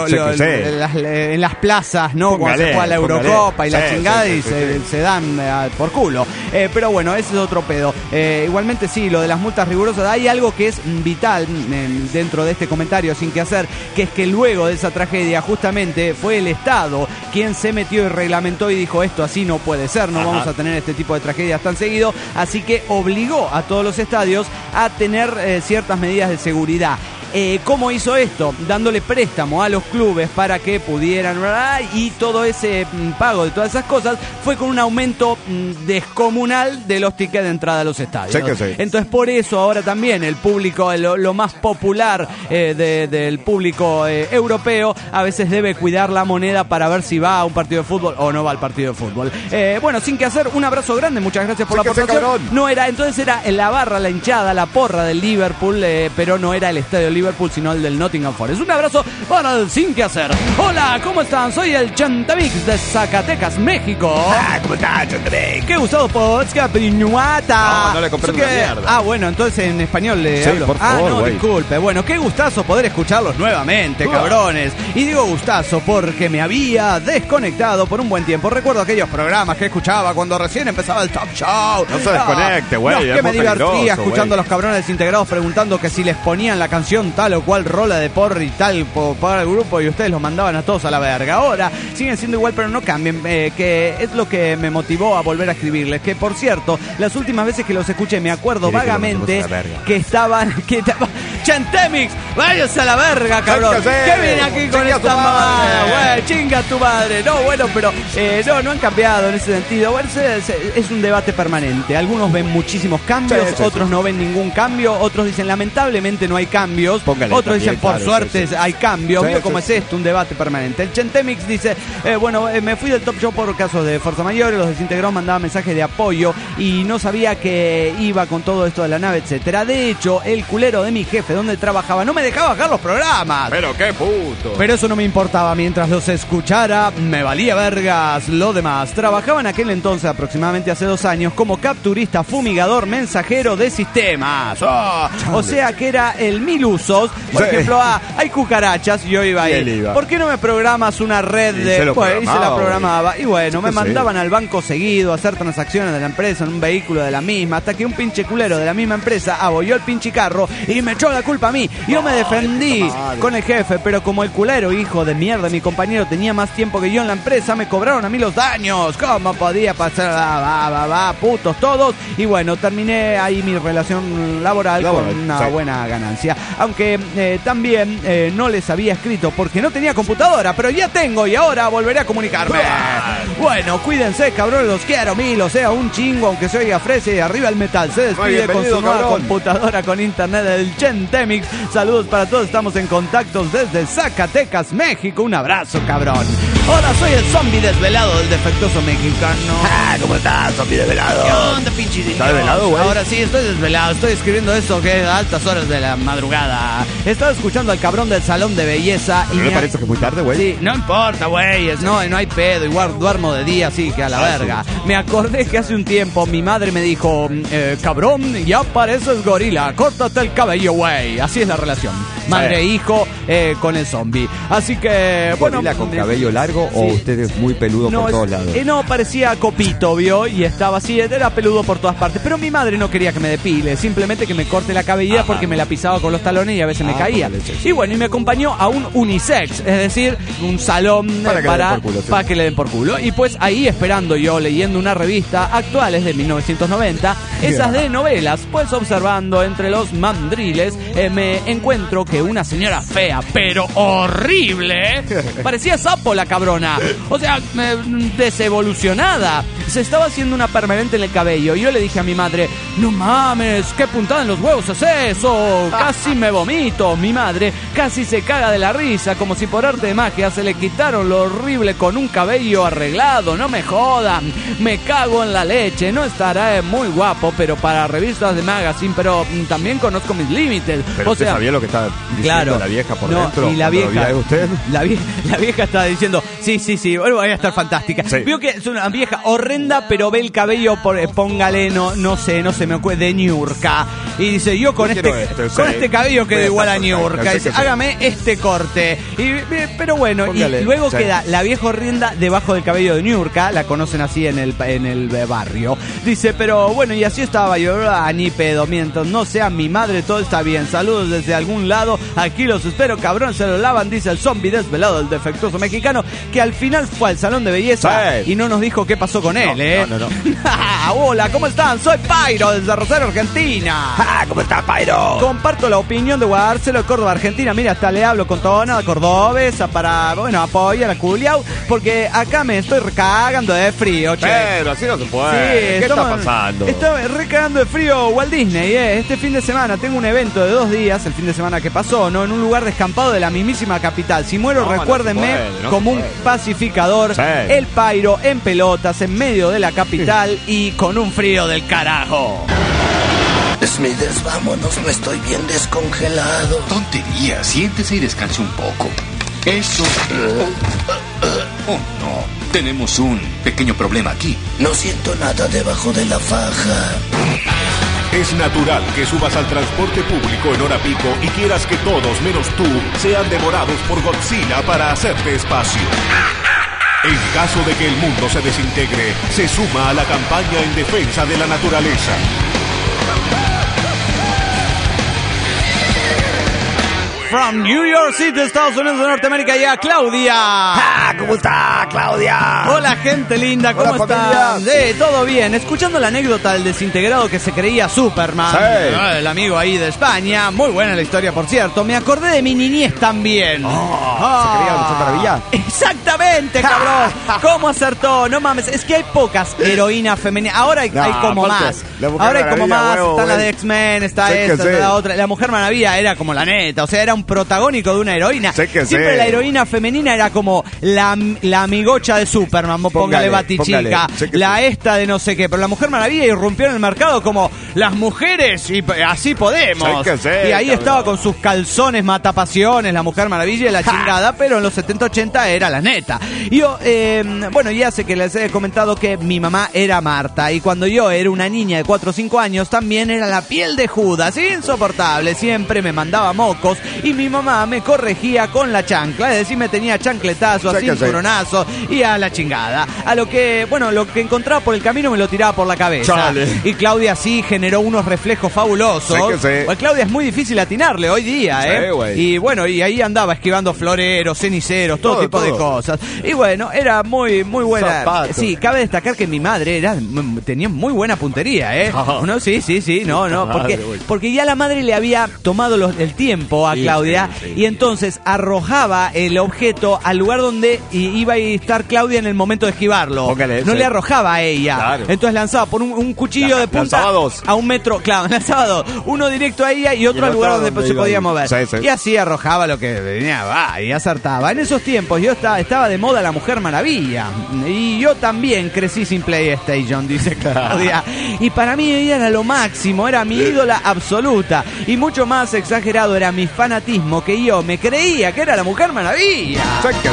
Speaker 1: en las plazas, ¿no? Cuando se juega la Eurocopa y la chingada y se dan por culo. Pero bueno, ese es otro pedo. Igualmente sí, lo de las multas rigurosas, hay algo que es vital dentro de este comentario Sin Que Hacer, que es que luego de esa tragedia justamente fue el Estado quien se metió y reglamentó y dijo, esto así no puede ser, no vamos a tener este tipo de tragedias tan seguido, así que obligó a todos los estadios a tener ciertas medidas de seguridad. ¿Cómo hizo esto? Dándole préstamo a los clubes para que pudieran, y todo ese pago de todas esas cosas fue con un aumento descomunal de los tickets de entrada a los estadios. Entonces por eso ahora también el público, lo más popular del público europeo, a veces debe cuidar la moneda para ver si va a un partido de fútbol o no va al partido de fútbol. Bueno, Sin Que Hacer, un abrazo grande, muchas gracias por la aportación. No era, entonces era la barra, la hinchada, la porra del Liverpool, pero no era el estadio Liverpool, sino el del Nottingham Forest. Un abrazo para el Sin Que Hacer. Hola, ¿cómo están? Soy el Chantamix de Zacatecas, México.
Speaker 4: ¿Cómo estás, Chantamix?
Speaker 1: Qué gustado podcast, piñuata.
Speaker 4: No le comprendo la mierda.
Speaker 1: Bueno, entonces en español le hablo.
Speaker 4: Por favor,
Speaker 1: no, disculpe. Bueno, qué gustazo poder escucharlos nuevamente, cabrones. Y digo gustazo porque me había desconectado por un buen tiempo. Recuerdo aquellos programas que escuchaba cuando recién empezaba el Top Show.
Speaker 4: No se desconecte, güey.
Speaker 1: No, que me divertía escuchando a los cabrones desintegrados preguntando que si les ponían la canción tal o cual rola de porri y tal para el grupo y ustedes los mandaban a todos a la verga. Ahora siguen siendo igual, pero no cambien, que es lo que me motivó a volver a escribirles. Que por cierto, las últimas veces que los escuché me acuerdo vagamente que estaban Chantemix, váyase a la verga, cabrón. ¿Qué viene aquí con esta mamada? chinga tu madre. No, bueno, pero no han cambiado en ese sentido. Bueno, es un debate permanente. Algunos ven muchísimos cambios, otros no ven ningún cambio, otros dicen lamentablemente no hay cambios, otros dicen por suerte hay cambios. Mira cómo es esto, un debate permanente. El Chentemix dice, me fui del Top Show por casos de fuerza mayor, los desintegrados mandaban mensajes de apoyo y no sabía que iba con todo esto de la nave, etcétera. De hecho, el culero de mi jefe donde trabajaba no me dejaba bajar los programas.
Speaker 4: Pero qué puto.
Speaker 1: Pero eso no me importaba, mientras los escuchara me valía vergas lo demás. Trabajaba en aquel entonces, aproximadamente hace 2 años, como capturista, fumigador, mensajero de sistemas. O sea que era el 1000 usos. Por ejemplo, hay cucarachas y yo iba ahí. ¿Por qué no me programas una red de...? Y se la programaba. Y bueno, me mandaban al banco seguido a hacer transacciones de la empresa en un vehículo de la misma, hasta que un pinche culero de la misma empresa abolló el pinche carro y me echó la culpa a mí. Yo me defendí con el jefe, pero como el culero, hijo de mierda, mi compañero tenía más tiempo que yo en la empresa, me cobraron a mí los daños. ¿Cómo podía pasar? Putos todos. Y bueno, terminé ahí mi relación laboral con una buena ganancia. Aunque también no les había escrito porque no tenía computadora, pero ya tengo y ahora volveré a comunicarme. Bueno, cuídense, cabrones, los quiero mil, o sea, un chingo, aunque se oiga frese y arriba el metal. Se despide con su nueva computadora con internet del Chentemix. Saludos para todos, estamos en contactos desde Zacatecas, México. Un abrazo, cabrón. Hola, soy el zombie desvelado del defectuoso mexicano.
Speaker 4: ¿Cómo estás, zombie desvelado?
Speaker 1: ¿Qué onda, pinche?
Speaker 4: ¿Estás desvelado, güey?
Speaker 1: Ahora sí, estoy desvelado. Estoy escribiendo esto que a altas horas de la madrugada. Estaba escuchando al cabrón del salón de belleza.
Speaker 4: ¿No le parece que es muy tarde, güey?
Speaker 1: Sí, no importa, güey. No hay pedo. Igual duermo de día, así que a la verga. Sí. Me acordé que hace un tiempo mi madre me dijo, cabrón, ya pareces gorila. Córtate el cabello, güey. Así es la relación. Madre e hijo con el zombie. Así que,
Speaker 4: ¿Gorila con cabello largo o usted es muy peludo por todos lados?
Speaker 1: No, parecía copito, ¿vio? Y estaba así, era peludo por todas partes. Pero mi madre no quería que me depile, simplemente que me corte la cabellera porque me la pisaba con los talones y a veces me caía. Y bueno, y me acompañó a un unisex, es decir, un salón para que le den por culo. Y pues ahí esperando yo, leyendo una revista, Actuales de 1990, esas de novelas, pues observando entre los mandriles, me encuentro que una señora fea, pero horrible, parecía sapo la cabrona, o sea, desevolucionada, se estaba haciendo una permanente en el cabello. Yo le dije a mi madre, no mames, qué puntada en los huevos es eso, casi me vomito. Mi madre casi se caga de la risa, como si por arte de magia se le quitaron lo horrible con un cabello arreglado. No me jodan, me cago en la leche. No estará muy guapo, pero para revistas de magazine, pero también conozco mis límites.
Speaker 4: Pero o usted sea, sabía lo que estaba diciendo la vieja por dentro.
Speaker 1: Y la vieja,
Speaker 4: usted?
Speaker 1: La vieja estaba diciendo, sí, bueno, voy a estar fantástica. Sí. Vio que es una vieja horrenda, pero ve el cabello, póngale, no sé, me acuerdo, de Niurka. Y dice, yo con este cabello quedo igual a Niurka. Dice, hágame este corte. Pero bueno, póngale, y luego queda la vieja horrenda debajo del cabello de Niurka. La conocen así en el barrio. Dice, pero bueno, y así estaba yo, ni pedo. Mientras no sea mi madre, todo está bien. Saludos desde algún lado. Aquí los espero, cabrón, se lo lavan, dice el zombie desvelado del defectuoso mexicano, que al final fue al salón de belleza y no nos dijo qué pasó con él,
Speaker 4: No.
Speaker 1: Hola, ¿cómo están? Soy Pairo desde Rosario, Argentina.
Speaker 4: ¿Cómo estás, Pairo?
Speaker 1: Comparto la opinión de Guarcelo de Córdoba, Argentina. Mira, hasta le hablo con tonada cordobesa para, apoyar a Culiao, porque acá me estoy recagando de frío, che.
Speaker 4: Pero así no se puede.
Speaker 1: Sí,
Speaker 4: ¿Qué está pasando?
Speaker 1: Estoy recagando de frío Walt Disney, Este fin de semana tengo un evento de 2 días, el fin de semana que pasó, ¿no? En un lugar descampado de la mismísima capital. Si muero, recuérdenme como un pacificador. El Pairo en pelotas en medio de la capital y con un frío del carajo.
Speaker 6: Smithers, vámonos, no estoy bien descongelado.
Speaker 7: Tontería, siéntese y descanse un poco. Eso. Oh, no. Tenemos un pequeño problema aquí.
Speaker 6: No siento nada debajo de la faja.
Speaker 2: Es natural que subas al transporte público en hora pico y quieras que todos menos tú sean devorados por Godzilla para hacerte espacio. En caso de que el mundo se desintegre, se suma a la campaña en defensa de la naturaleza.
Speaker 1: from New York City, Estados Unidos de Norteamérica, y a Claudia.
Speaker 4: ¿Cómo está, Claudia?
Speaker 1: Hola, gente linda, ¿cómo están? Todo bien. Escuchando la anécdota del desintegrado que se creía Superman, el amigo ahí de España, muy buena la historia, por cierto. Me acordé de mi niñez también.
Speaker 4: ¿Se creía Mujer Maravilla?
Speaker 1: Exactamente, cabrón. ¿Cómo acertó? No mames, es que hay pocas heroínas femeninas. Ahora hay como más. Ahora hay como más. Está la de X-Men, está esta, la otra. La Mujer Maravilla era como la neta, o sea, era un protagónico de una heroína. Siempre la heroína femenina era como la amigocha de Superman, póngale Batichica, esta de no sé qué, pero la Mujer Maravilla irrumpió en el mercado como las mujeres y así podemos. Y ahí estaba con sus calzones matapasiones, la Mujer Maravilla y la chingada, pero en los 70-80 era la neta. Yo, bueno, ya sé que les he comentado que mi mamá era Marta, y cuando yo era una niña de 4 o 5 años también era la piel de Judas, insoportable, siempre me mandaba mocos y mi mamá me corregía con la chancla, es decir, me tenía chancletazo, así cinturonazo y a la chingada. A lo que, bueno, lo que encontraba por el camino me lo tiraba por la cabeza. Chale. Y Claudia sí generó unos reflejos fabulosos. Pues Claudia es muy difícil atinarle hoy día, y bueno, y ahí andaba esquivando floreros, ceniceros, todo tipo de cosas. Y bueno, era muy buena. Zapato. Sí, cabe destacar que mi madre tenía muy buena puntería, No, sí, porque ya la madre le había tomado el tiempo a Claudia, y entonces arrojaba el objeto al lugar donde iba a estar Claudia en el momento de esquivarlo. No le arrojaba a ella. Claro. Entonces lanzaba por un cuchillo de punta a 1 metro, claro, lanzaba 2. Uno directo a ella y otro al lugar donde se podía mover. Y así arrojaba lo que venía, y acertaba. En esos tiempos yo estaba de moda la Mujer Maravilla, y yo también crecí sin PlayStation, dice Claudia. Y para mí ella era lo máximo, era mi ídola absoluta. Y mucho más exagerado era mi fanatismo, que yo me creía que era la Mujer Maravilla.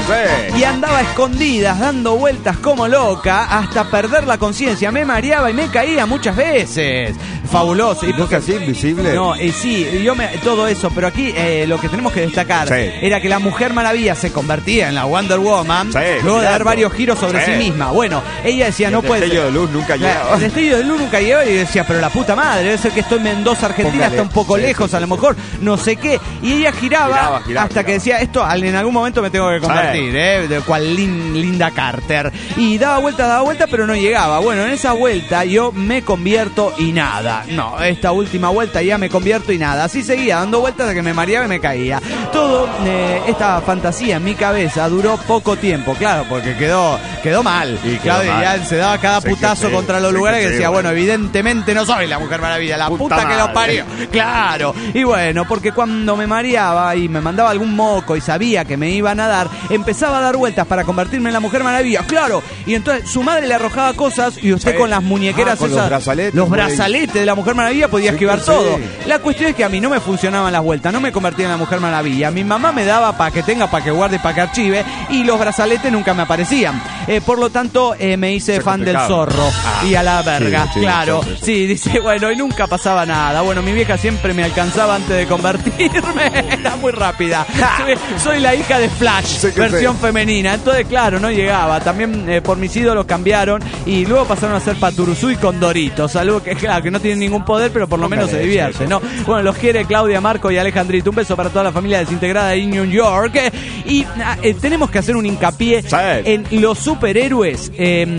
Speaker 1: Y andaba a escondidas, dando vueltas como loca, hasta perder la conciencia. Me mareaba y me caía muchas veces. Fabuloso.
Speaker 4: ¿Y porque así invisible?
Speaker 1: No, sí, todo eso, pero aquí lo que tenemos que destacar era que la Mujer Maravilla se convertía en la Wonder Woman luego de dar varios giros sobre sí misma. Bueno, ella decía, no puede ser.
Speaker 4: El destello de luz nunca llegaba.
Speaker 1: El destello de luz nunca llegaba, y decía, pero la puta madre, debe ser que estoy en Mendoza, Argentina, está un poco lejos, a lo mejor, no sé qué. Y ella giraba hasta que decía, esto en algún momento me tengo que convertir, de cual Linda Carter. Y daba vuelta, pero no llegaba. Bueno, en esa vuelta yo me convierto y nada. No, esta última vuelta ya me convierto y nada. Así seguía dando vueltas hasta que me mareaba y me caía. Todo esta fantasía en mi cabeza duró poco tiempo, claro, porque quedó mal. Y Claudia ya se daba cada putazo contra los lugares que decía, bueno, evidentemente no soy la Mujer Maravilla, la puta que lo parió. Claro. Y bueno, porque cuando me mareaba y me mandaba algún moco y sabía que me iban a dar, empezaba a dar vueltas para convertirme en la Mujer Maravilla, claro. Y entonces su madre le arrojaba cosas y usted con las muñequeras esas, los brazaletes de la Mujer Maravilla podía esquivar todo. La cuestión es que a mí no me funcionaban las vueltas, no me convertía en la Mujer Maravilla. Mi mamá me daba para que tenga, para que guarde y para que archive, y los brazaletes nunca me aparecían. Por lo tanto, me hice fan del zorro y a la verga, claro. Sí, dice, bueno, y nunca pasaba nada. Bueno, mi vieja siempre me alcanzaba antes de convertirme, era muy rápida. Soy la hija de Flash, versión femenina. Entonces, claro, no llegaba. También por mis ídolos cambiaron y luego pasaron a ser Paturuzú y Condoritos. Algo que, claro, que no tienen ningún poder, pero por lo menos se divierte, ¿no? Bueno, los quiere Claudia, Marco y Alejandrito. Un beso para toda la familia desintegrada de New York. Y tenemos que hacer un hincapié en los superhéroes,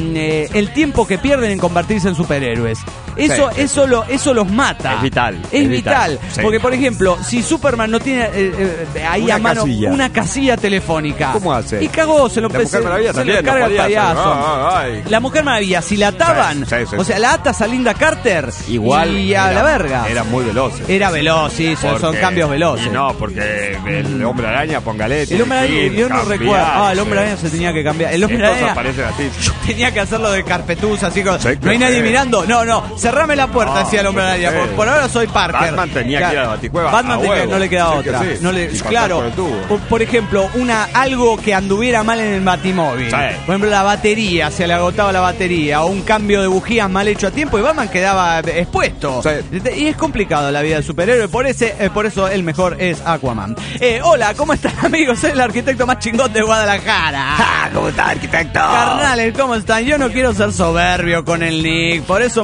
Speaker 1: el tiempo que pierden en convertirse en superhéroes. Eso los mata. Es vital. Porque, por ejemplo, si Superman no tiene ahí a mano una casilla telefónica,
Speaker 4: ¿cómo hace?
Speaker 1: Y cagó, se lo carga el payaso. La Mujer Maravilla, si la ataban, o sea, la atas a Linda Carter,
Speaker 4: igual
Speaker 1: y a la verga.
Speaker 4: Era muy veloz.
Speaker 1: Era veloz, sí, son cambios veloces.
Speaker 4: Y no, porque el Hombre Araña, póngale.
Speaker 1: El Hombre Araña, yo no recuerdo. El Hombre Araña se tenía que cambiar. El Hombre Araña tenía que hacerlo de carpetuza, así como, no hay nadie mirando. No, cerrame la puerta, decía el Hombre Araña. Por ahora soy Parker.
Speaker 4: Batman tenía que ir a la Baticueva.
Speaker 1: Batman no le quedaba otra. Claro, por ejemplo, algo que anduviera mal en el Batimóvil. Por ejemplo, la batería, se le agotaba la batería, o un cambio de bujías mal hecho a tiempo, y Batman quedaba expuesto. Y es complicado la vida del superhéroe, por eso el mejor es Aquaman. Hola, ¿cómo están, amigos? Soy el arquitecto más chingón de Guadalajara.
Speaker 6: ¿Cómo está, arquitecto?
Speaker 1: Carnales, ¿cómo están? Yo no quiero ser soberbio con el nick, por eso me lo cambio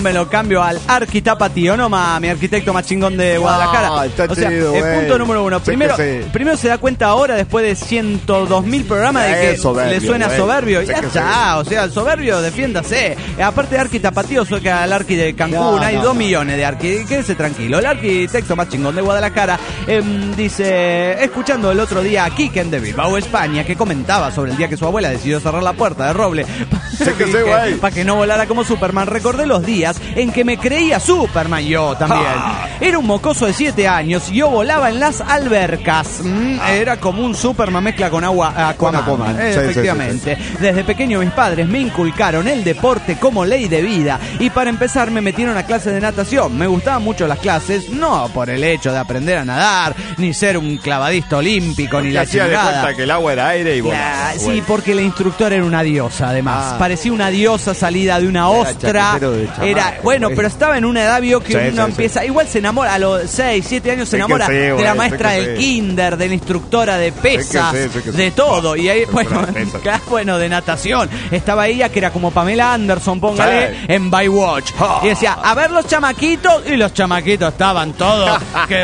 Speaker 1: cambio al arquitapatío, no mami, arquitecto más chingón de Guadalajara.
Speaker 4: Está
Speaker 1: o sea,
Speaker 4: chido,
Speaker 1: el punto número uno. Primero se da cuenta ahora, después de 102.000 programas, de que
Speaker 4: soberbio,
Speaker 1: le suena soberbio. Ya está,
Speaker 4: sí.
Speaker 1: o sea, el soberbio, defiéndase. Aparte de arquitapatío, soy que al arqui de Cancún, hay 2 millones de arqui. Quédese tranquilo. El arquitecto más chingón de Guadalajara dice, escuchando el otro día a Kiken de Bilbao, España, que comentaba sobre el día que su abuela decidió cerrar la puerta de roble para que no volara como Superman, recordé los días en que me creía Superman yo también. Era un mocoso de 7 años y yo volaba en las albercas. Era como un Superman mezcla con Aquaman. Efectivamente. Sí. Desde pequeño mis padres me inculcaron el deporte como ley de vida y para empezar me metieron a clases de natación. Me gustaban mucho las clases, no por el hecho de aprender a nadar, ni ser un clavadista olímpico, ni la chingada.
Speaker 4: De cuenta que el agua era aire y
Speaker 1: sí, porque la instructora era una diosa, además. Parecía una diosa salida de una ostra. Pero estaba en una edad, vio que uno empieza... Igual se enamora, a los 6, 7 años se enamora de la maestra del kinder, de la instructora de pesas, de todo. Y ahí, bueno, de natación. Estaba ella, que era como Pamela Anderson, póngale, en Baywatch. Y decía, a ver los chamaquitos, y los chamaquitos estaban todos...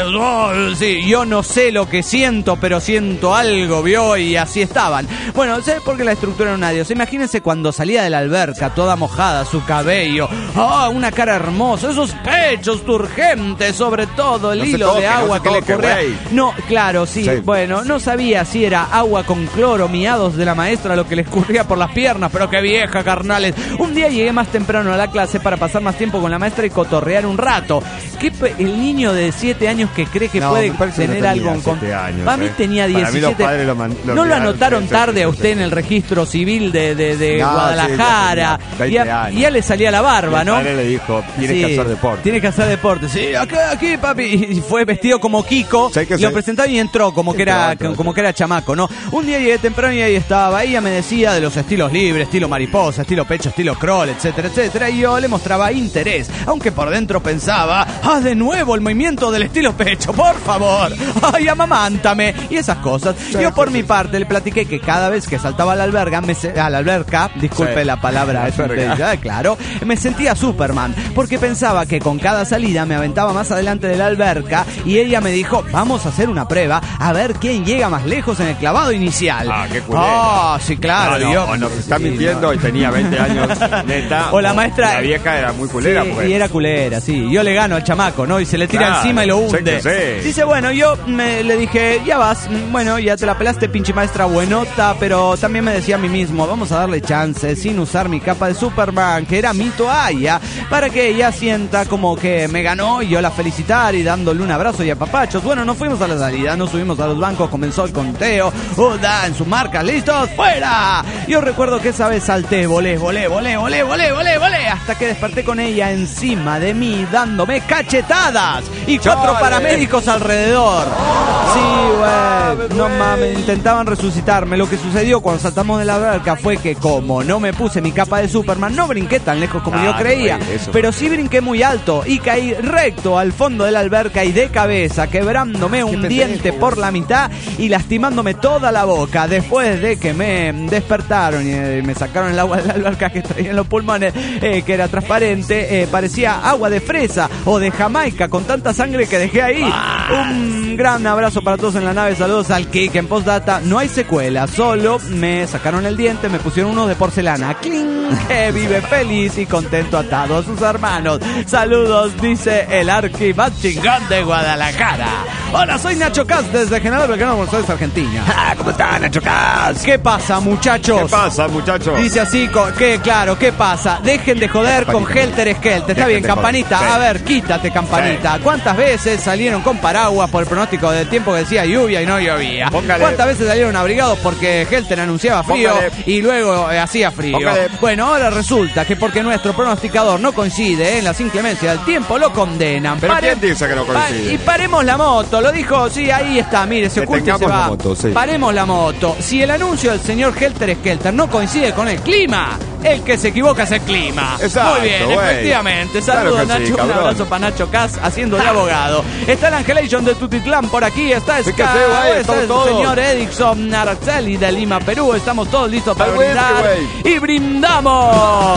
Speaker 1: yo no sé lo que siento, pero siento algo, vio, y así estaban. Bueno, sé por qué la estructura era una diosa. Imagínense cuando salía de la alberca, toda mojada, su cabello, una cara hermosa, esos pechos turgentes, sobre todo el hilo de agua que le corría. No, claro, sí, bueno, no sabía si era agua con cloro, miados de la maestra, lo que le escurría por las piernas, pero qué vieja, carnales. Un día llegué más temprano a la clase para pasar más tiempo con la maestra y cotorrear un rato. El niño de 7 años que cree que puede tener algo en contra. Para mí tenía 17. ¿No lo anotaron tarde a usted en el registro civil de Guadalajara? Ya le salía la barba, ¿no?
Speaker 4: Mi padre le dijo, tienes que hacer deporte.
Speaker 1: Tienes que hacer deporte. Sí, aquí, papi. Y fue vestido como Kiko. Lo presentaba y entró como que era chamaco, ¿no? Un día llegué temprano y ahí estaba. Ella me decía de los estilos libres, estilo mariposa, estilo pecho, estilo crawl, etcétera, etcétera. Y yo le mostraba interés, aunque por dentro pensaba, de nuevo el movimiento del estilo pecho, por favor. Ay, amamántame. Y esas cosas. Yo por mi parte le platiqué que cada vez que saltaba a la alberca, disculpe la palabra, claro, me sentía Superman, porque pensaba que con cada salida me aventaba más adelante de la alberca y ella me dijo, vamos a hacer una prueba a ver quién llega más lejos en el clavado inicial.
Speaker 4: Qué culera.
Speaker 1: Sí, claro.
Speaker 4: O nos está mintiendo y tenía 20 años, neta.
Speaker 1: O la maestra...
Speaker 4: La vieja era muy culera.
Speaker 1: Y era culera, sí. Yo le gano al chamaco, ¿no? Y se le tira encima y lo hunde. Dice, bueno, yo le dije, ya vas, bueno, ya te la pelaste, pinche maestra buenota, pero también me decía a mí mismo, vamos a darle chance sin usar mi capa de Superman, que era mi toalla, para que ella sienta como que me ganó y yo la felicitar y dándole un abrazo y apapachos. Bueno, nos fuimos a la salida, nos subimos a los bancos, comenzó el conteo, en sus marcas, listos, fuera. Yo recuerdo que esa vez salté, volé, hasta que desperté con ella encima de mí, dándome cachetadas y 4 paramédicos alrededor. Sí, güey, no mames, intentaban resucitarme. Lo que sucedió cuando saltamos de la alberca fue que como no me puse mi capa de Superman, no brinqué tan lejos como yo creía, pero sí brinqué muy alto y caí recto al fondo de la alberca y de cabeza, quebrándome un diente por la mitad y lastimándome toda la boca. Después de que me despertaron y me sacaron el agua de la alberca que traía en los pulmones, que era transparente, parecía agua de fresa o de Jamaica con tanta sangre que dejé ahí. Un gran abrazo para todos en la nave, saludos al Kik. En postdata no hay secuela, solo me sacaron el diente, me pusieron uno de porcelana. ¡Cling! Que vive feliz y contento atado a sus hermanos. Saludos, dice el arqui más chingón de Guadalajara. Hola, soy Nacho Cas desde General Belgrano, Buenos Aires, Argentina.
Speaker 4: ¿Cómo está, Nacho Cas?
Speaker 1: ¿Qué pasa, muchachos? Dice así, ¿qué pasa? Dejen de joder con Helter Skelter. Está bien, campanita. A ver, quítate, campanita. ¿Cuántas veces salieron con paraguas por el pronóstico del tiempo que decía lluvia y no llovía? ¿Cuántas veces salieron abrigados porque Helter anunciaba frío y luego hacía frío? Bueno, ahora resulta que porque nuestro pronosticador no coincide en las inclemencias del tiempo, lo condenan.
Speaker 4: ¿Pero quién dice que no coincide?
Speaker 1: Y paremos la moto, lo dijo, sí, ahí está, mire, se oculta y se va. Paremos la moto. Si el anuncio del señor Helter Skelter no coincide con el clima, el que se equivoca es el clima.
Speaker 4: Exacto,
Speaker 1: muy bien, efectivamente. Saludos, claro, Nacho, un abrazo para Nacho Cas haciendo de abogado. Está el Angelation de Tutitlán por aquí, está el señor Edison Araceli de Lima, Perú. Estamos todos listos para brindar y brindamos.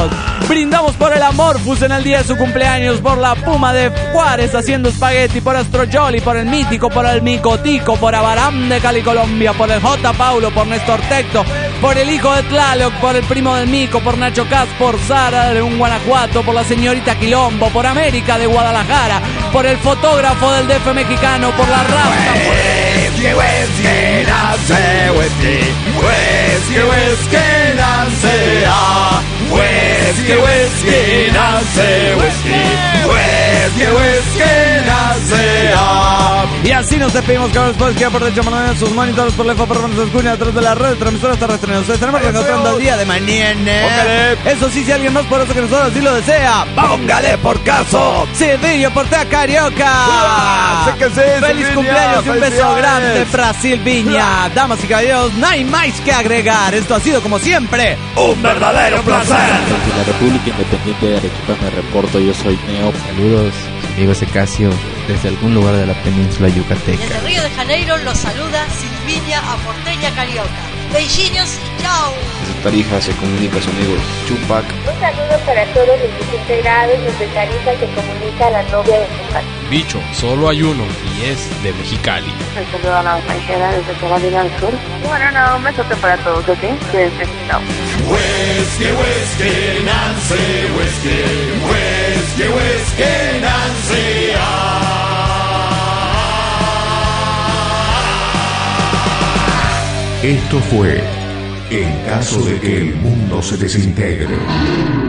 Speaker 1: Brindamos por el Amorphous en el día de su cumpleaños, por la Puma de Juárez haciendo espagueti, por Astro Jolly, por el Mítico, por el Micotico, por Abaram de Cali, Colombia, por el J. Paulo, por Néstor Tecto, por el hijo de Tlaloc, por el primo del Mico, por Nacho Cas, por Sara de un Guanajuato, por la señorita Quilombo, por América de Guadalajara, por el fotógrafo del DF mexicano, por la Rasta.
Speaker 8: Whisky, whisky, nace, whisky, whisky, whisky, nace, whisky, whisky, nace, whisky, whisky, whisky, nace.
Speaker 1: Y así nos despedimos, cabros, pues que por derecho de sus monitores, por la por nos escuchan a través de la red de transmisoras terrestres. Nos estaremos reencontrando el día de mañana. Póngale. Eso sí, si alguien más poderoso que nosotros así lo desea, póngale por caso. Silvinho Portea Carioca. Feliz cumpleaños y un beso grande para Silvinha. Damas y caballeros, no hay más que agregar. Esto ha sido, como siempre, un verdadero placer.
Speaker 9: Desde la República Independiente de Arequipa me reporto, yo soy Neo. Saludos, amigo Secasio, desde algún lugar de la península yucateca.
Speaker 10: Desde Río de Janeiro los saluda Silvinha Porteña Carioca. Beijinhos y chao.
Speaker 11: Desde Tarija se comunica su amigo Chupac.
Speaker 12: Un saludo para todos los desintegrados. Desde Tarija se comunica la novia de Chupac.
Speaker 13: Bicho, solo hay uno y es de Mexicali.
Speaker 12: Un saludo a la paisera desde Carolina del Sur. Bueno, no, un besote para todos, ¿ok? Cuídense, chao.
Speaker 8: Whiskey, whiskey, Nancy, whiskey, whiskey, whiskey, Nancy.
Speaker 2: Esto fue En caso de que el mundo se desintegre.